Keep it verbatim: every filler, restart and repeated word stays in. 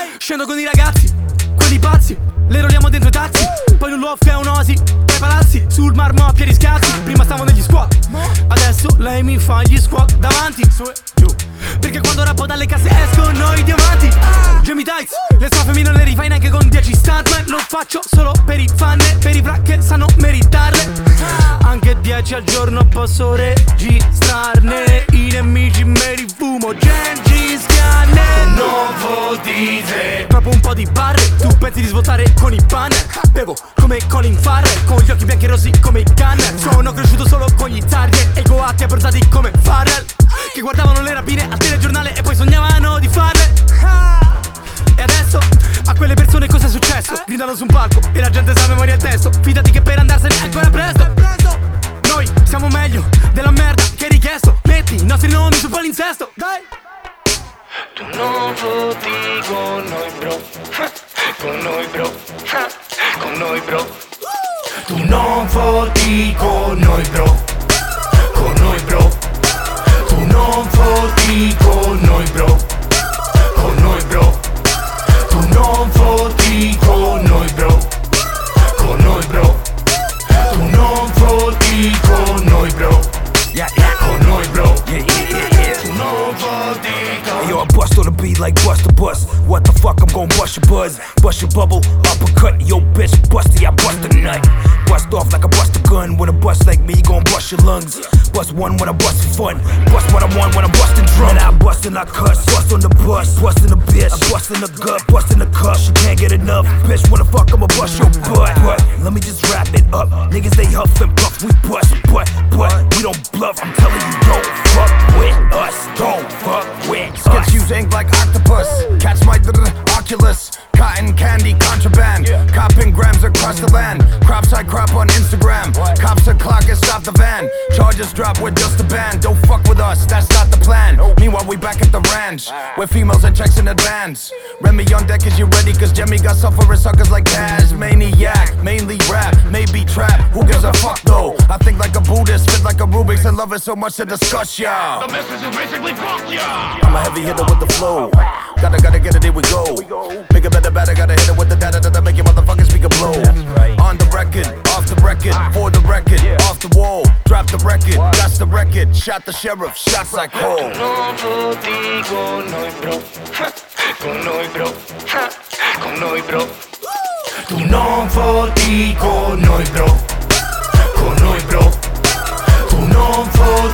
Scendo con i ragazzi, quelli pazzi, le roliamo dentro i taxi. Poi un loft è un'osi, tra i palazzi, sul marmo a piedi scalzi. Prima stavo negli squat, adesso lei mi fa gli squat davanti, su e giù. Perché quando rappo dalle casse escono i diamanti. Jamie Tights, le strofe mi non le rifai neanche con dieci stuntman. Lo faccio solo per i fan e per i fra che sanno meritarle. Anche dieci al giorno posso registrarne. I nemici me li fumo, Gengis Khan. Nuovo diesel, proprio un po' di barre. Tu pensi di svuotare con i banner. Bevo come Colin Farrell, con gli occhi bianchi e rossi come i Gunner. Sono cresciuto solo con gli Target e i coatti abbronzati come Farrell, che guardavano le rapine al telegiornale e poi sognavano di farle. E adesso a quelle persone cosa è successo? Gridano su un palco e la gente sa a memoria il testo. Fidati che per andarsene è ancora presto. Noi siamo meglio della merda che hai richiesto. Metti i nostri nomi sul palinsesto, dai. Tu non voti con noi bro, con noi bro, con noi bro. Tu non voti con noi bro, con noi bro. Tu non voti con noi bro, con noi bro. Tu non voti con noi bro, con noi bro. Tu non voti con noi bro, yeah, yeah. Con noi bro, yeah, yeah, yeah, yeah. Tu non voti con. Yo, I bust on the beat like Buster Bust. What the fuck, I'm gon' bust your buzz. Bust your bubble, uppercut. Yo, bitch, busty, I bust a nut. Bust off like I bust a gun. When a bust like me, you gon' bust your lungs. Bust one when I bust for fun. Bust what I want when I'm bustin' drum. And I bust and I cuss. Bust on the bus, bust in the bitch. I bust in the gut, bust in the cup. She can't get enough. Bitch, wanna fuck, I'ma bust your butt. But let me just wrap it up. Niggas, they huff and puff. We bust, but, but we don't bluff. I'm telling you, don't fuck with us. Don't fuck with us. Skits use ink like octopus. Catch my Oculus. Cotton candy contraband. Copping grams across the land. Crops I crop on Instagram. Cops are clock and stop the van. Charges drop with just a band. Don't fuck with us, that's not the plan. Meanwhile we back at the ranch, with females and checks in advance. Remy on deck, is you ready? Cause Jemmy got sufferers suckers like Taz. Maniac, mainly rap, maybe trap. Who gives a fuck though? I think like a Buddhist, fit like a Rubik's, and love it so much to discuss, y'all. The message is basically fuck ya. I'm a heavy hitter with the flow. Gotta, gotta get it, here we go. Bigger, better, better, gotta hit it with the data that'll make your motherfucking speaker blow. On the record, off the record, for the record, off the wall. Drop the record, that's the record. Shot the sheriff, shots like Cole. Non voti con noi bro, con noi bro, con noi bro. Tu non voti con noi bro, con noi bro. Tu non voti